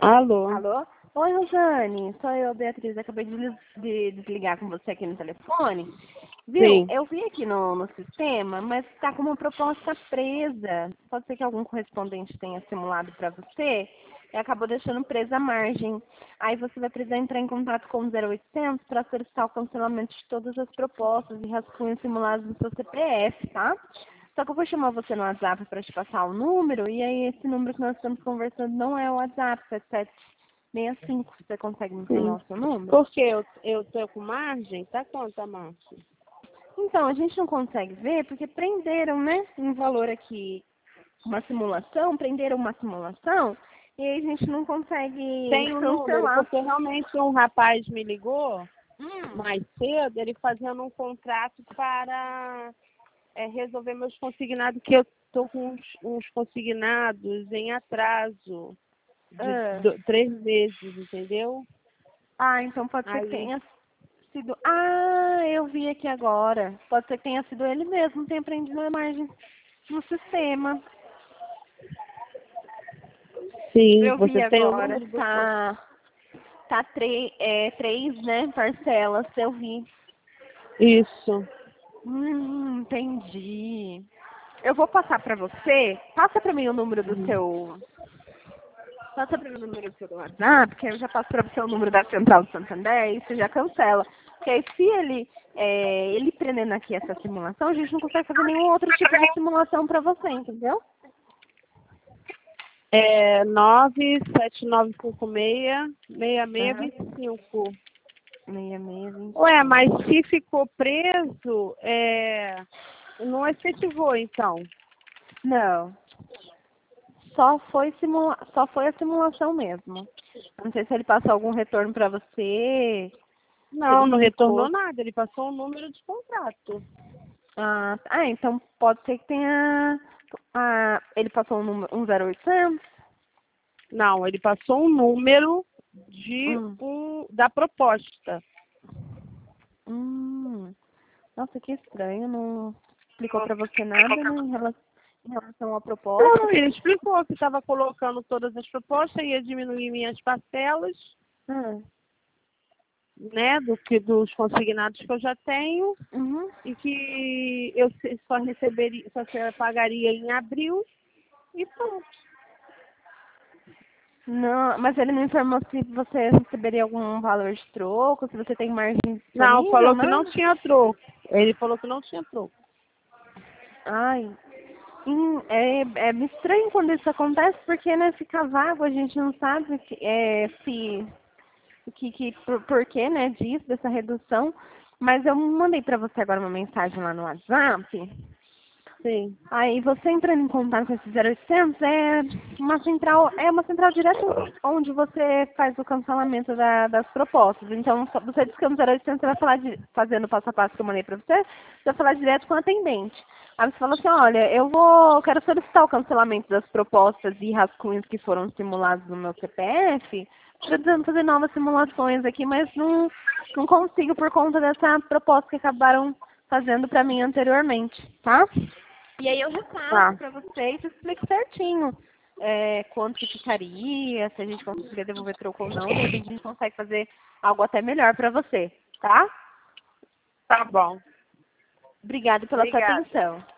Alô? Alô? Oi, Rosane. Sou eu, Beatriz. Acabei de desligar com você aqui no telefone. Viu? Sim. Eu vi aqui no sistema, mas está com uma proposta presa. Pode ser que algum correspondente tenha simulado para você e acabou deixando presa a margem. Aí você vai precisar entrar em contato com o 0800 para solicitar o cancelamento de todas as propostas e rascunhos simulados no seu CPF, tá? Só que eu vou chamar você no WhatsApp para te passar o número, e aí esse número que nós estamos conversando não é o WhatsApp, 7765. Você consegue me informar Sim. o seu número? Porque eu tô com margem? Tá quanto a margem? Então, a gente não consegue ver porque prenderam, né, um valor aqui, prenderam uma simulação, e aí a gente não consegue Tem o número, cancelar. porque realmente um rapaz me ligou Hum. mais cedo, ele fazendo um contrato para resolver meus consignados, que eu tô com uns consignados em atraso de Ah, 3 meses, entendeu? então pode ser que Aí, tenha sido... Ah, eu vi aqui agora. Pode ser que tenha sido ele mesmo, tenha prendido a margem no sistema. sim, Eu vi você tem o agora, número do... tá três, né, parcelas, eu vi. Isso. Entendi. Eu vou passar pra você, passa pra mim o número do seu, passa pra mim o número do seu WhatsApp, que eu já passo pra você o número da Central do Santander e você já cancela. Porque aí se ele prendendo aqui essa simulação, a gente não consegue fazer nenhum outro tipo de simulação pra você, entendeu? 97956-6625. 6625. Ué, mas se ficou preso, não efetivou, então. Não. Só foi a simulação mesmo. Não sei se ele passou algum retorno para você, se ele Não, não retornou explicou. nada. Ele passou o número de contrato. Então pode ser que tenha. Ele passou um 0800? Não, ele passou o número Hum, da proposta. hum. Nossa, que estranho. Não explicou para você nada, né, em relação à proposta. Não, ele explicou que estava colocando todas as propostas, ia diminuir minhas parcelas, Hum, né, dos consignados que eu já tenho, uhum. e que eu só pagaria em abril e pronto. Não, mas ele não informou se você receberia algum valor de troco, se você tem margem Não, disponível, falou que não nada? tinha troco. Ele falou que não tinha troco. Ai, é estranho quando isso acontece, porque, né, fica vago, a gente não sabe se, por que, né, disso, dessa redução. Mas eu mandei para você agora uma mensagem lá no WhatsApp. Sim. Aí você entrando em contato com esse 0800 é uma central direta onde você faz o cancelamento das propostas. Então, você disse que no 0800 você vai falar fazendo o passo a passo que eu mandei para você, você vai falar direto com o atendente. Aí você fala assim, olha, quero solicitar o cancelamento das propostas e rascunhos que foram simulados no meu CPF. Estou precisando fazer novas simulações aqui, mas não consigo por conta dessa proposta que acabaram fazendo para mim anteriormente, tá? E aí eu repasso Tá. para vocês e explico certinho quanto que ficaria, se a gente conseguiria devolver troco ou não. De repente a gente consegue fazer algo até melhor para você, tá? Tá bom. Obrigada pela sua Obrigada. atenção.